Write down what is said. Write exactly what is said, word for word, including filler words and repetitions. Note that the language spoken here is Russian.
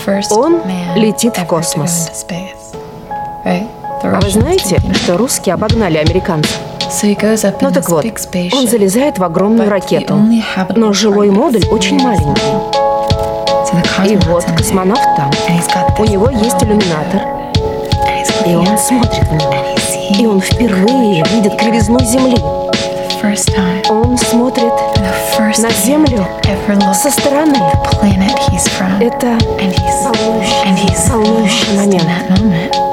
Он летит в космос. А вы знаете, что русские обогнали американцев? Ну так вот, он залезает в огромную ракету, но жилой модуль очень маленький. И вот космонавт там. У него есть иллюминатор. И он смотрит на него. И он впервые видит кривизну Земли. Он смотрит на Землю со стороны. Это волнующий, волнующий момент.